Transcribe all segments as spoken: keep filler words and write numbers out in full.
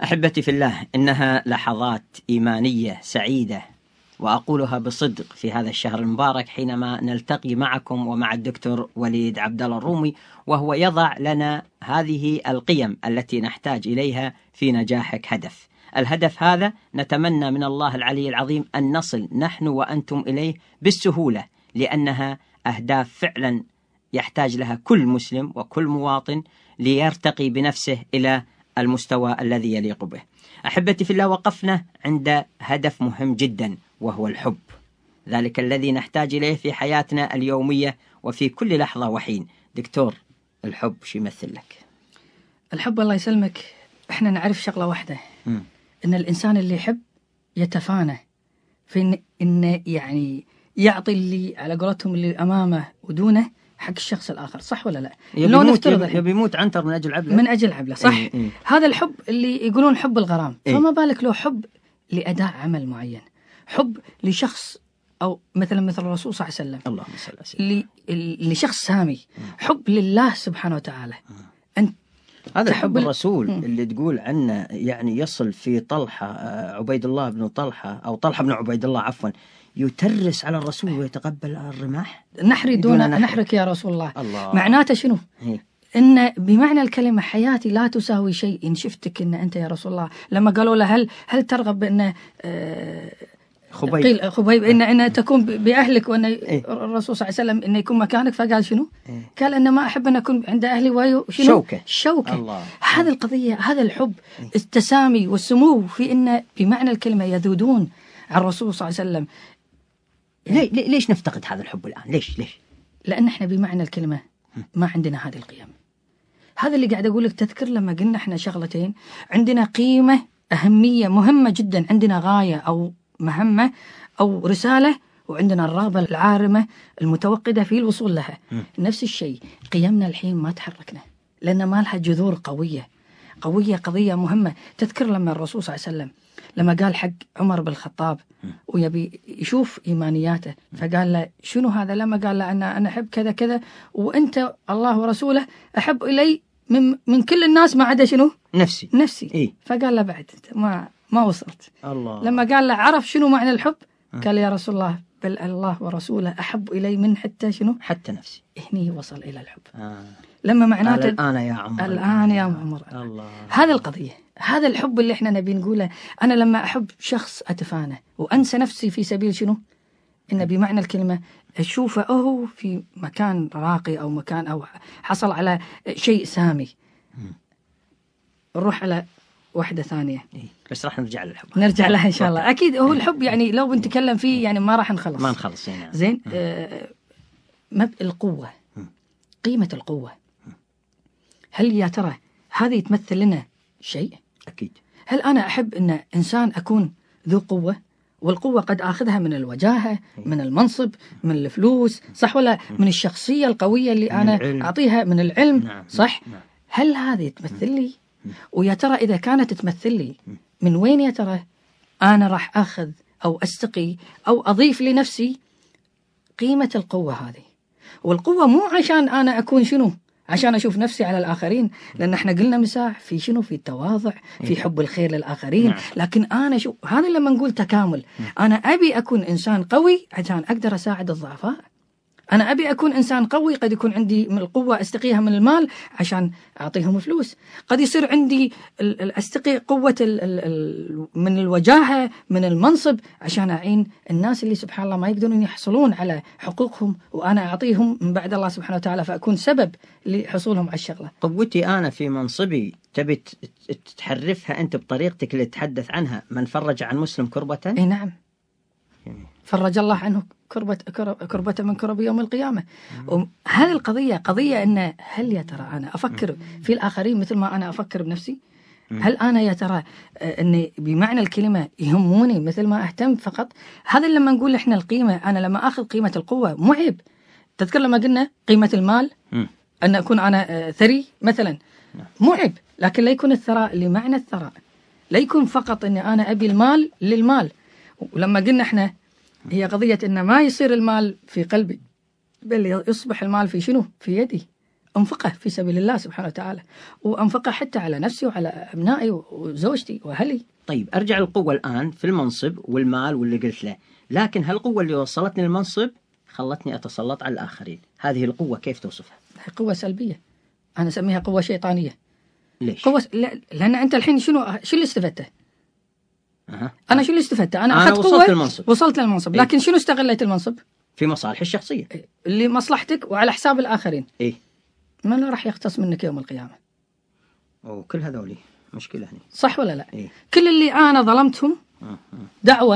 أحبتي في الله، إنها لحظات إيمانية سعيدة، وأقولها بصدق في هذا الشهر المبارك حينما نلتقي معكم ومع الدكتور وليد عبد الله الرومي، وهو يضع لنا هذه القيم التي نحتاج إليها في نجاحك. هدف الهدف هذا نتمنى من الله العلي العظيم أن نصل نحن وأنتم إليه بالسهولة، لأنها أهداف فعلا يحتاج لها كل مسلم وكل مواطن ليرتقي بنفسه إلى المستوى الذي يليق به. أحبتي في الله، وقفنا عند هدف مهم جدا، وهو الحب، ذلك الذي نحتاج إليه في حياتنا اليومية وفي كل لحظة وحين. دكتور، الحب شو يمثل لك؟ الحب الله يسلمك، احنا نعرف شغلة واحدة، م. ان الإنسان اللي يحب يتفانى في إن, إن يعني يعطي اللي على قولتهم اللي أمامه ودونه حق الشخص الآخر، صح ولا لا؟ لو نفترض يبي يموت عنتر من أجل عبله، من أجل عبله، صح؟ إيه إيه. هذا الحب اللي يقولون حب الغرام، إيه؟ فما بالك لو حب لأداء عمل معين، حب لشخص، أو مثلا مثل الرسول صلى الله عليه وسلم، اللهم صل على سيدنا، لشخص سامي، حب لله سبحانه وتعالى. أنت هذا حب الرسول م. اللي تقول عنه يعني يصل في طلحة عبيد الله بن طلحة أو طلحة بن عبيد الله عفوا يترس على الرسول ويتقبل الرماح. نحري دون نحرك. نحرك يا رسول الله, الله. معناته شنو؟ هي. إن بمعنى الكلمة حياتي لا تساوي شيء إن شفتك إن أنت يا رسول الله. لما قالوا له هل هل ترغب بأن آه خبيب قيل خبيب إن إن تكون بأهلك، وأن إيه؟ الرسول صلى الله عليه وسلم إن يكون مكانك، فقال شنو؟ إيه؟ قال إن ما أحب أن أكون عند أهلي ويو شنو؟ شوكة شوكة. هذا القضية، هذا الحب، إيه؟ التسامي والسمو في إن بمعنى الكلمة يذودون على الرسول صلى الله عليه وسلم. يعني ليه ليش نفتقد هذا الحب الآن؟ ليش ليش؟ لأن إحنا بمعنى الكلمة ما عندنا هذه القيم. هذا اللي قاعد أقول لك. تذكر لما قلنا إحنا شغلتين، عندنا قيمة أهمية مهمة جدا، عندنا غاية أو مهمة أو رسالة، وعندنا الرغبة العارمة المتوقدة في الوصول لها. م. نفس الشيء قيمنا الحين ما تحركنا، لأن ما لها جذور قوية قوية قضية مهمة. تذكر لما الرسول صلى الله عليه وسلم لما قال حق عمر بن الخطاب ويبي يشوف إيمانياته، فقال له شنو هذا؟ لما قال له أنا أنا أحب كذا كذا، وأنت الله ورسوله أحب إلي من من كل الناس ما عدا شنو؟ نفسي نفسي. إيه؟ فقال له بعد ما ما وصلت. الله. لما قال له عرف شنو معنى الحب، قال يا رسول الله بل الله ورسوله أحب إلي من حتى شنو؟ حتى نفسي. هني وصل إلى الحب. آه. لما معناته الآن يا عمر، الآن يا عمر، الله. هذا القضية، هذا الحب اللي احنا نبي نقوله. أنا لما أحب شخص أتفانى وأنسى نفسي في سبيل شنو؟ إن بمعنى الكلمة أشوفه أهو في مكان راقي أو مكان أو حصل على شيء سامي. نروح على واحدة ثانية، بس راح نرجع للحب، نرجع لها إن شاء الله. أكيد هو الحب يعني لو بنتكلم فيه يعني ما راح نخلص ما نخلص يعني. زين. آه مب القوة، قيمة القوة، هل يا ترى هذه تمثل لنا شيء؟ أكيد. هل أنا أحب أن إنسان أكون ذو قوة؟ والقوة قد أخذها من الوجاهة، من المنصب، من الفلوس، صح ولا؟ من الشخصية القوية اللي أنا العلم. أعطيها، من العلم، نعم. صح؟ نعم. هل هذه تمثل لي؟ ويا ترى إذا كانت تمثل لي، من وين يا ترى أنا راح أخذ أو أستقي أو أضيف لنفسي قيمة القوة هذه؟ والقوة مو عشان أنا أكون شنو؟ عشان أشوف نفسي على الآخرين، لأن احنا قلنا مساح في شنو؟ في التواضع، في حب الخير للآخرين. نعم. لكن أنا شو هذا لما نقول تكامل، أنا أبي أكون إنسان قوي عشان أقدر أساعد الضعفاء. أنا أبي أكون إنسان قوي، قد يكون عندي من القوة أستقيها من المال عشان أعطيهم فلوس، قد يصير عندي أستقي قوة ال ال ال من الوجاهة، من المنصب، عشان أعين الناس اللي سبحان الله ما يقدرون يحصلون على حقوقهم، وأنا أعطيهم من بعد الله سبحانه وتعالى، فأكون سبب لحصولهم على الشغلة. قوتي أنا في منصبي تبي تحرفها أنت بطريقتك اللي تتحدث عنها، من فرج عن مسلم كربة. إيه نعم، فرج الله عنه كربة كربة من كرب يوم القيامة. وهذه القضية قضية أن هل يا ترى أنا أفكر في الآخرين مثل ما أنا أفكر بنفسي؟ هل أنا يا ترى أني بمعنى الكلمة يهموني مثل ما أهتم فقط؟ هذا لما نقول إحنا القيمة، أنا لما أخذ قيمة القوة مو عيب. تذكر لما قلنا قيمة المال، أن أكون أنا ثري مثلا، مو عيب، لكن لا يكون الثراء لمعنى الثراء، لا يكون فقط أني أنا أبي المال للمال. ولما قلنا إحنا هي قضية إن ما يصير المال في قلبي، بل يصبح المال في شنو؟ في يدي. أنفقه في سبيل الله سبحانه وتعالى، وأنفقه حتى على نفسي وعلى أبنائي وزوجتي وأهلي. طيب أرجع للقوة الآن في المنصب والمال واللي قلت له، لكن هالقوة اللي وصلتني المنصب خلتني أتسلط على الآخرين، هذه القوة كيف توصفها؟ قوة سلبية، أنا أسميها قوة شيطانية. ليش؟ قوة لا... لأن أنت الحين شنو شو اللي استفدته؟ أه. أنا شو اللي استفدته؟ أنا, أنا أخذت وصلت قوة للمنصب. وصلت للمنصب، لكن إيه؟ شنو استغليت المنصب؟ في مصالح الشخصية، اللي مصلحتك وعلى حساب الآخرين. إيه؟ من راح يختص منك يوم القيامة؟ وكل هذولي مشكلة هني، صح ولا لا؟ إيه؟ كل اللي أنا ظلمتهم دعوة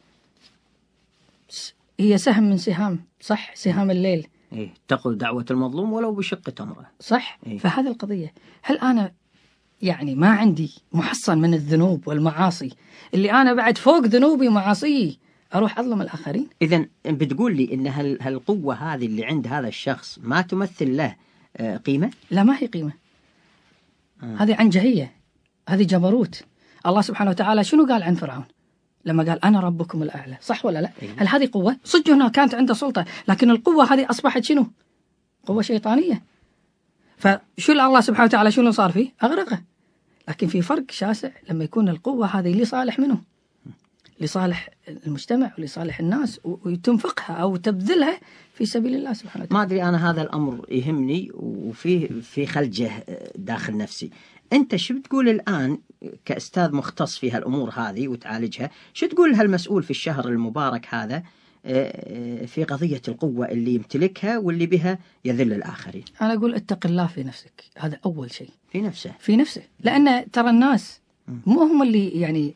هي سهم من سهام، صح، سهام الليل، إيه؟ تقول دعوة المظلوم ولو بشق تمرة، صح. إيه؟ فهذه القضية، هل أنا يعني ما عندي محصن من الذنوب والمعاصي اللي أنا بعد فوق ذنوبي ومعاصيي أروح أظلم الآخرين؟ إذن بتقول لي إن هال هالقوة هذه اللي عند هذا الشخص ما تمثل له قيمة؟ لا، ما هي قيمة. آه. هذه عنجهية، هذه جبروت. الله سبحانه وتعالى شنو قال عن فرعون لما قال أنا ربكم الأعلى؟ صح ولا لا؟ إيه؟ هل هذه قوة؟ صدق هنا كانت عنده سلطة، لكن القوة هذه أصبحت شنو؟ قوة شيطانية. فشو الله سبحانه وتعالى شنو صار فيه؟ أغرقه. لكن في فرق شاسع لما يكون القوة هذه لصالح منه، لصالح المجتمع ولصالح الناس، وتنفقها أو تبذلها في سبيل الله سبحانه وتعالى. ما أدري أنا هذا الأمر يهمني وفيه في خلجه داخل نفسي. أنت شو بتقول الآن كأستاذ مختص في هالأمور هذه وتعالجها؟ شو تقول هالمسؤول في الشهر المبارك هذا في قضية القوة اللي يمتلكها واللي بها يذل الآخرين؟ أنا أقول اتق الله في نفسك، هذا أول شيء. في نفسه في نفسه، لأن ترى الناس مو هم اللي يعني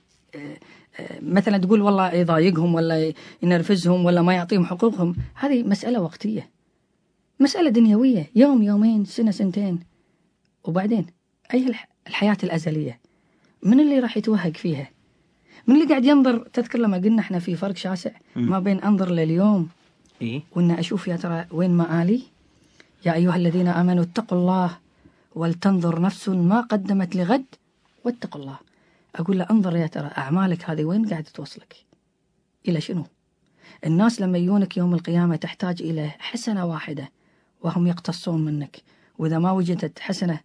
مثلا تقول والله يضايقهم ولا ينرفزهم ولا ما يعطيهم حقوقهم، هذه مسألة وقتية، مسألة دنيوية، يوم يومين سنة سنتين، وبعدين أي الحياة الأزلية من اللي راح يتوهق فيها؟ من اللي قاعد ينظر؟ تذكر لما قلنا احنا في فرق شاسع ما بين أنظر لليوم إيه؟ وإن أشوف يا ترى وين مآلي. يا أيها الذين آمنوا اتقوا الله ولتنظر نفس ما قدمت لغد واتقوا الله. أقول له انظر يا ترى أعمالك هذه وين قاعدة توصلك إلى شنو؟ الناس لما يجونك يوم القيامة تحتاج إلى حسنة واحدة وهم يقتصون منك، وإذا ما وجدت حسنة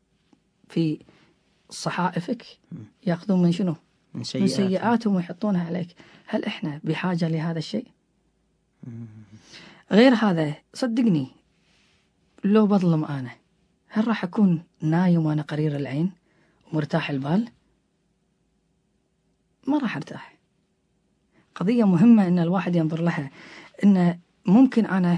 في صحائفك يأخذون من شنو؟ من, من سيئاتهم ويحطونها عليك. هل إحنا بحاجة لهذا الشيء؟ غير هذا صدقني لو بظلم أنا هل راح أكون نايم وأنا قرير العين ومرتاح البال؟ ما راح أرتاح. قضية مهمة إن الواحد ينظر لها، إن ممكن أنا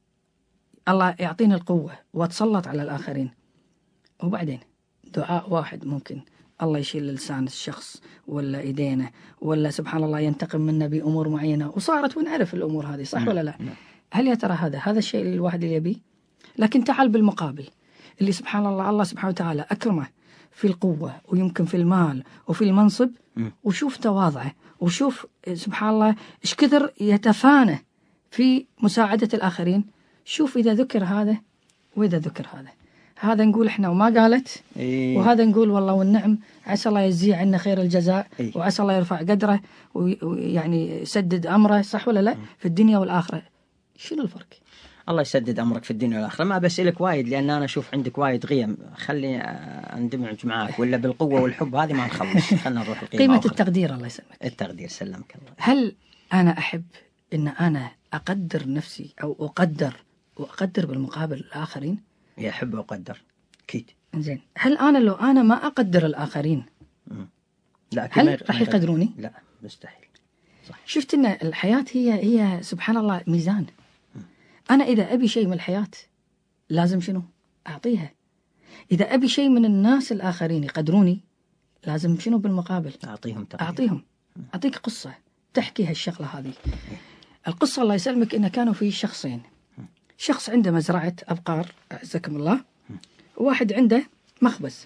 الله يعطيني القوة وأتسلط على الآخرين، وبعدين دعاء واحد ممكن الله يشيل لسان الشخص ولا إيدينا ولا سبحان الله ينتقم منا بأمور معينة وصارت ونعرف الأمور هذه، صح ولا لا؟ هل يا ترى هذا هذا الشيء اللي الواحد اللي يبيه؟ لكن تعال بالمقابل اللي سبحان الله الله سبحانه وتعالى أكرمه في القوة ويمكن في المال وفي المنصب، وشوف تواضعه وشوف سبحان الله إيش كثر يتفانى في مساعدة الآخرين. شوف إذا ذكر هذا وإذا ذكر هذا، هذا نقول إحنا وما قالت إيه؟ وهذا نقول والله والنعم عسى الله يجزيه عنا خير الجزاء، إيه؟ وعسى الله يرفع قدره ويعني يسدد أمره، صح ولا لا؟ في الدنيا والآخرة. شنو الفرق؟ الله يسدد أمرك في الدنيا والآخرة. ما بسألك وايد لأن أنا أشوف عندك وايد قيم، خلي أندمج معاك ولا بالقوة والحب هذه ما نخلص. خلنا نروح القيمة. قيمة أخرى. التقدير. الله يسلمك. التقدير سلمك الله. هل أنا أحب إن أنا أقدر نفسي أو أقدر وأقدر بالمقابل الآخرين؟ يحب وأقدر أكيد. زين، هل أنا لو أنا ما أقدر الآخرين لا هل راح يقدروني؟ لا مستحيل. صح. شفت إن الحياة هي هي سبحان الله ميزان. أنا إذا أبي شيء من الحياة لازم شنو؟ أعطيها. إذا أبي شيء من الناس الآخرين يقدروني لازم شنو بالمقابل؟ أعطيهم تقدير. أعطيهم. أعطيك قصة تحكي هالشغلة هذه. القصة الله يسلمك إن كانوا في شخصين، شخص عنده مزرعة أبقار أعزكم الله، وواحد عنده مخبز.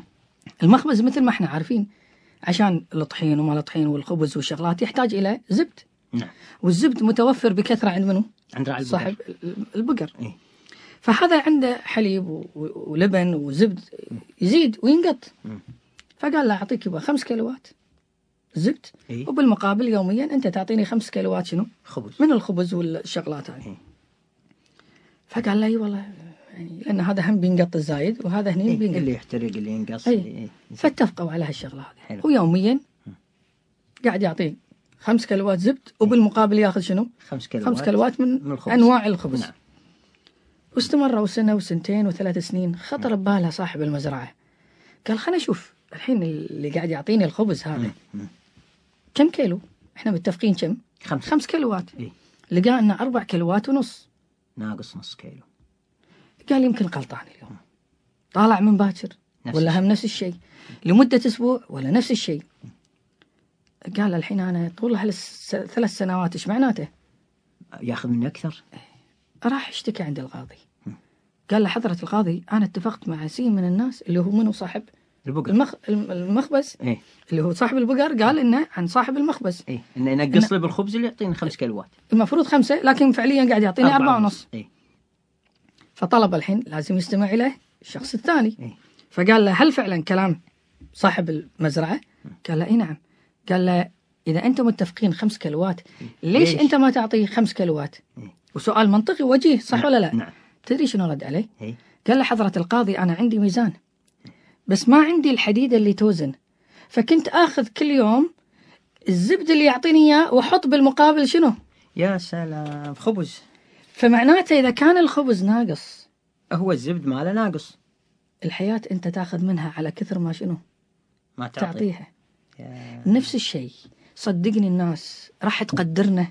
المخبز مثل ما احنا عارفين عشان الطحين وما الطحين والخبز والشغلات يحتاج إلى زبد. نعم. والزبد متوفر بكثرة عند منه؟ عند راعي البقر. صاحب البقر. إيه؟ فهذا عنده حليب ولبن وزبد يزيد وينقط. م. فقال له أعطيك يبقى خمس كيلوات زبد. إيه؟ وبالمقابل يوميا أنت تعطيني خمس كيلوات شنو؟ خبز. من الخبز والشغلات هذه. إيه؟ فقال له أي والله يعني لأن هذا هم بينقط الزايد وهذا هني إيه بينقط. اللي يحترق اللي ينقص. أي. اللي... فاتفقوا على هالشغلة هذه. حلو. ويوميا قاعد يعطيه خمس كيلوات زبد وبالمقابل ياخذ شنو؟ خمس كيلوات, خمس كيلوات من, من الخبز. أنواع الخبز. نعم. واستمروا سنة وسنتين وثلاث سنين. خطر ببالها صاحب المزرعة، قال خلنا نشوف الحين اللي قاعد يعطيني الخبز هذا مم. كم كيلو؟ احنا متفقين كم؟ خمس, خمس كيلوات. إيه؟ لقى أنه أربع كيلوات ونص، ناقص نص كيلو. قال يمكن غلطان اليوم. طالع من باكر ولا هم نفس الشيء لمدة أسبوع ولا نفس الشيء. قال الحين أنا طول هالثلاث سنوات إيش معناته؟ ياخذ مني أكثر. راح اشتكى عند القاضي. قال له حضرة القاضي أنا اتفقت مع سي من الناس اللي هو منه صاحب البقر. المخ... المخبز. إيه؟ اللي هو صاحب البقر قال إنه عن صاحب المخبز. إيه؟ إنه ينقص لي بالخبز اللي يعطيني خمس كيلوات. المفروض خمسة لكن فعليا قاعد يعطيني أربعة, أربعة ونص. إيه؟ فطلب الحين لازم يستمع إليه الشخص الثاني. إيه؟ فقال له هل فعلا كلام صاحب المزرعة؟ قال له إيه نعم. قال له إذا أنتم متفقين خمس كيلوات ليش, ليش أنت ما تعطيه خمس كيلوات؟ إيه؟ وسؤال منطقي وجيه صح. نعم. ولا لا؟ نعم. تدري شنو رد عليه؟ إيه؟ قال له حضرة القاضي أنا عندي ميزان بس ما عندي الحديدة اللي توزن، فكنت آخذ كل يوم الزبد اللي يعطيني إياه وأحط بالمقابل شنو؟ يا سلام، خبز. فمعناته إذا كان الخبز ناقص هو الزبد ماله ناقص. الحياة أنت تاخذ منها على كثر ما شنو؟ ما تعطي. تعطيها. يا... نفس الشيء صدقني الناس راح تقدرنا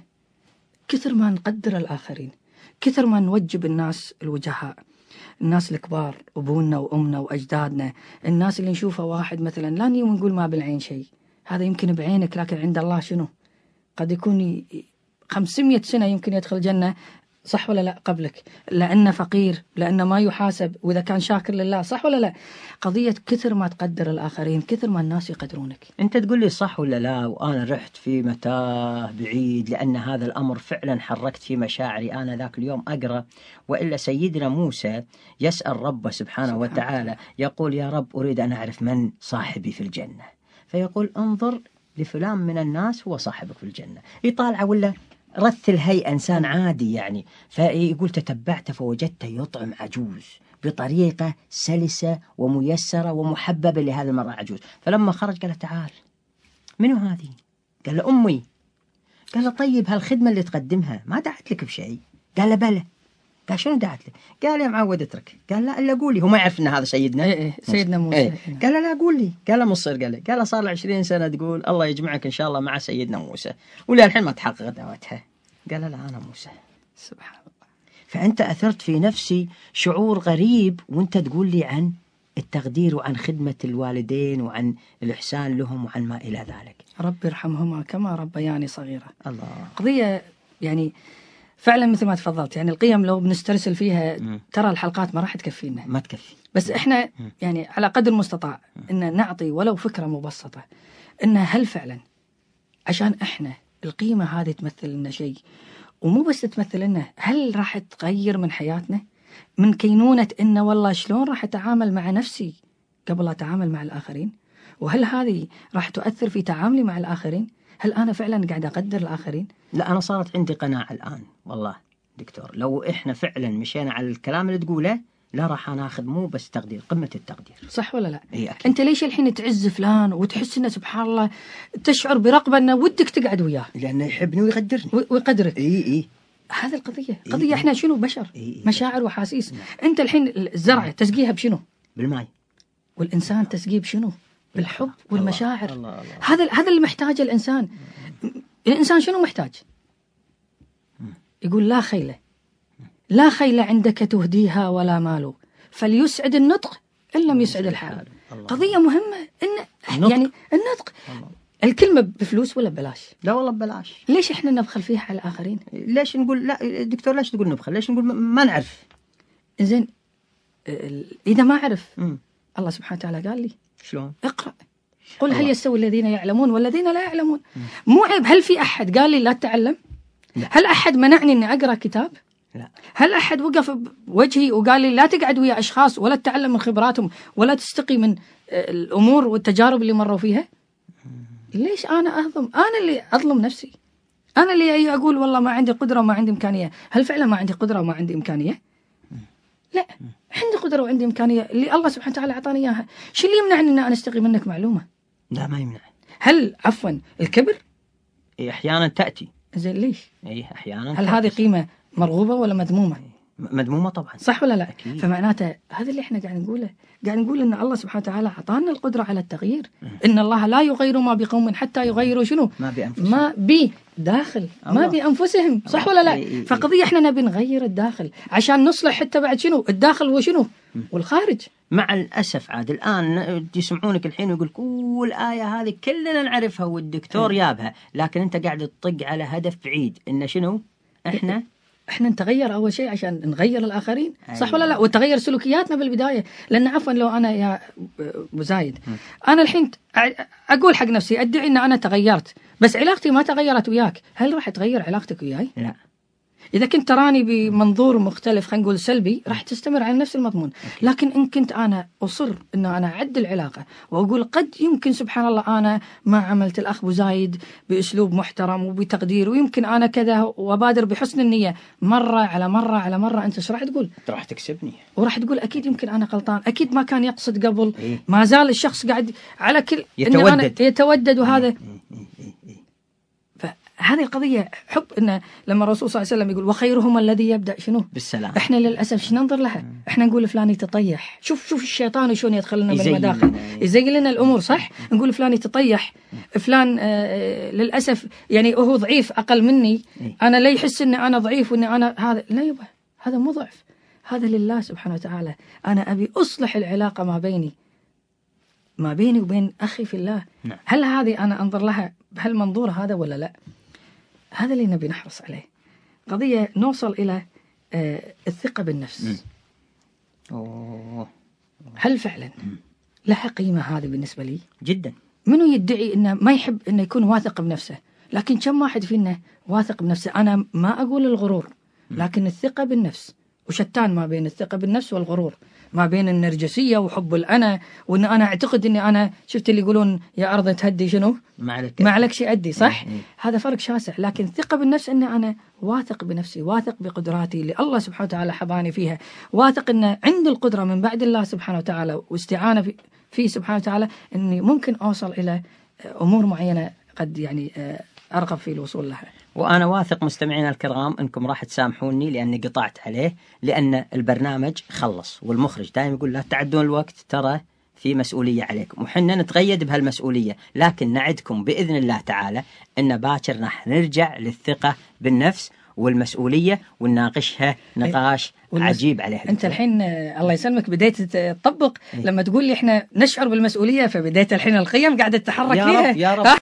كثر ما نقدر الآخرين، كثر ما نوجب الناس الوجهاء، الناس الكبار، أبونا وأمنا وأجدادنا، الناس اللي نشوفه واحد مثلا لا نيوم نقول ما بالعين شيء، هذا يمكن بعينك لكن عند الله شنو؟ قد يكون خمسمية سنة يمكن يدخل الجنة صح ولا لا قبلك، لأنه فقير، لأنه ما يحاسب، وإذا كان شاكر لله صح ولا لا. قضية كثر ما تقدر الآخرين كثر ما الناس يقدرونك. أنت تقول لي صح ولا لا؟ وأنا رحت في متاه بعيد، لأن هذا الأمر فعلا حركت في مشاعري. أنا ذاك اليوم أقرأ وإلا سيدنا موسى يسأل ربه سبحانه, سبحانه وتعالى، يقول يا رب أريد أن أعرف من صاحبي في الجنة، فيقول انظر لفلان من الناس هو صاحبك في الجنة. يطالع ولا رث الهيئة إنسان عادي يعني، فيقول تتبعت فوجدت يطعم عجوز بطريقة سلسة وميسرة ومحببة لهذا المرأة عجوز. فلما خرج قال تعال منو هذه؟ قال له أمي. قال له طيب هالخدمة اللي تقدمها ما دعت لك بشيء؟ قال له بلى. قال شنو دعت لك؟ قال يا معود اترك. قال لا إلا قولي. هو ما يعرف إن هذا سيدنا ايه ايه سيدنا موسى. ايه. قال لا قول لي. قال له مصر. قال له قال له صار له عشرين سنة تقول الله يجمعك إن شاء الله مع سيدنا موسى، ولا الحين ما تحقق دعوتها. قال لا أنا موسى. سبحان الله. فأنت أثرت في نفسي شعور غريب وأنت تقول لي عن التقدير وعن خدمة الوالدين وعن الإحسان لهم وعن ما إلى ذلك. رب يرحمهما كما ربياني صغيرة. الله. قضية يعني فعلا مثل ما تفضلت، يعني القيم لو بنسترسل فيها م. ترى الحلقات ما راح تكفينا، ما تكفي. بس إحنا م. يعني على قدر المستطاع إن نعطي ولو فكرة مبسطة إن هل فعلا عشان إحنا القيمة هذه تمثل لنا شيء، ومو بس تمثل لنا، هل راح تغير من حياتنا، من كينونة إنه والله شلون راح أتعامل مع نفسي قبل أتعامل مع الآخرين، وهل هذه راح تؤثر في تعاملي مع الآخرين؟ هل أنا فعلا قاعد أقدر الآخرين؟ لا أنا صارت عندي قناعة الآن والله دكتور، لو إحنا فعلا مشينا على الكلام اللي تقوله لا راح ناخذ مو بس تقدير، قمة التقدير. صح ولا لا؟ إيه أنت ليش الحين تعز فلان وتحس إنه سبحان الله تشعر برغبة إنه ودك تقعد وياه؟ لأنه يحبني ويقدرني ويقدرك. إيه إيه. هذه القضية، إيه قضية إيه. إحنا شنو بشر، إيه مشاعر وحاسيس. نعم. أنت الحين الزرع تسقيها بشنو؟ بالماء. والإنسان تسقيه بشنو؟ بالحب والمشاعر. الله الله الله. هذا هذا اللي محتاجه الإنسان. الإنسان شنو محتاج؟ يقول لا خيلة لا خيل عندك تهديها ولا مال، فليسعد النطق إن لم يسعد الحال. قضية مهمة إن النطق. يعني النطق الله. الكلمة بفلوس ولا ببلاش؟ لا والله ببلاش. ليش إحنا نبخل فيها على الآخرين؟ ليش نقول لا دكتور؟ ليش تقول نبخل؟ ليش نقول ما نعرف؟ إنزين إذا ما أعرف مم. الله سبحانه وتعالى قال لي شلون؟ اقرأ قل الله. هل يستوي الذين يعلمون والذين لا يعلمون؟ مو عيب. هل في أحد قال لي لا تتعلم؟ لا. هل أحد منعني إني أقرأ كتاب؟ لا. هل أحد وقف بوجهي وقال لي لا تقعد ويا أشخاص ولا تتعلم من خبراتهم ولا تستقي من الأمور والتجارب اللي مروا فيها؟ ليش أنا أهضم؟ أنا اللي أظلم نفسي، أنا اللي أقول والله ما عندي قدرة وما عندي إمكانية. هل فعلا ما عندي قدرة وما عندي إمكانية؟ لا، عندي قدرة وعندي إمكانية اللي الله سبحانه وتعالى أعطاني إياها. شو اللي يمنعني أن أنا أستقي منك معلومة؟ لا ما يمنع. هل عفوا الكبر؟ إيه أحيانا تأتي. زين ليش؟ إيه أحيانا. هل هذه قيمة مرغوبة ولا مذمومة؟ مذمومة طبعا. صح ولا لا؟ أكيد. فمعناته هذا اللي احنا قاعد نقوله، قاعد نقول ان الله سبحانه وتعالى اعطانا القدرة على التغيير. ان الله لا يغير ما بقوم حتى يغيروا شنو؟ ما بأنفسهم. ما بي داخل ما بأنفسهم. صح ولا لا؟ إيه. فقضية احنا نبي نغير الداخل عشان نصلح حتى بعد شنو؟ الداخل وشنو؟ والخارج. مع الأسف عاد الآن يسمعونك الحين ويقول كل آية هذه كلنا نعرفها والدكتور يابها، لكن أنت قاعد تطق على هدف بعيد إن شنو؟ إحنا احنا نتغير اول شيء عشان نغير الاخرين. صح أيوة. ولا لا؟ وتغير سلوكياتنا بالبدايه. لان عفوا لو انا يا ابو زايد انا الحين اقول حق نفسي ادعي ان انا تغيرت، بس علاقتي ما تغيرت وياك، هل راح تغير علاقتك وياي؟ لا. إذا كنت تراني بمنظور مختلف خلينا نقول سلبي راح تستمر على نفس المضمون. لكن إن كنت أنا أصر إن أنا أعدل العلاقة وأقول قد يمكن سبحان الله أنا ما عملت الأخ أبو زايد بأسلوب محترم وبتقدير، ويمكن أنا كذا، وأبادر بحسن النية مرة على مرة على مرة، أنت إيش راح تقول؟ راح تكسبني وراح تقول أكيد يمكن أنا غلطان، أكيد ما كان يقصد قبل. إيه؟ ما زال الشخص قاعد على كل يتودد يتودد وهذا. إيه إيه إيه إيه. هذه القضية حب. إنه لما الرسول صلى الله عليه وسلم يقول وخيرهم الذي يبدأ شنو؟ بالسلام. إحنا للأسف شو ننظر لها؟ إحنا نقول فلان يتطيح. شوف شوف الشيطان وشون يدخلنا بالمداخل، يزين لنا الأمور. صح؟ نقول فلان يتطيح، فلان آه للأسف يعني هو ضعيف أقل مني، أنا لا يحس إن أنا ضعيف وإن أنا هذا. لا يبا، هذا مو ضعف، هذا لله سبحانه وتعالى. أنا أبي أصلح العلاقة ما بيني ما بيني وبين أخي في الله. نعم. هل هذه أنا أنظر لها بهالمنظور هذا ولا لا؟ هذا اللي نبي نحرص عليه. قضية نوصل إلى آه الثقة بالنفس. أوه. هل فعلا لها قيمة هذه بالنسبة لي؟ جدا. منو يدعي إنه ما يحب إنه يكون واثق بنفسه، لكن كم واحد فينا واثق بنفسه؟ أنا ما أقول الغرور، لكن الثقة بالنفس. وشتان ما بين الثقة بالنفس والغرور، ما بين النرجسية وحب الأنا، وإن أنا أعتقد إني أنا شفت اللي يقولون يا أرض تهدي شنو؟ ما عليك ما عليك شيء أدي. صح؟ مم. هذا فرق شاسع. لكن الثقة بالنفس إن أنا واثق بنفسي، واثق بقدراتي اللي الله سبحانه وتعالى حباني فيها، واثق إن عندي القدرة من بعد الله سبحانه وتعالى واستعانة في فيه سبحانه وتعالى إني ممكن أوصل إلى أمور معينة قد يعني أرغب في الوصول لها. وأنا واثق مستمعينا الكرام أنكم راح تسامحوني لأني قطعت عليه، لأن البرنامج خلص والمخرج دائما يقول لا تعدون الوقت، ترى في مسؤولية عليكم، وحنا نتقيد بهالمسؤولية، لكن نعدكم بإذن الله تعالى أن باكر راح نرجع للثقة بالنفس والمسؤولية ونناقشها نقاش والمس... عجيب عليها. أنت الحين الله يسلمك بديت تطبق. لما تقول لي إحنا نشعر بالمسؤولية، فبديت الحين القيم قاعدة تتحرك يا فيها. رب يا رب.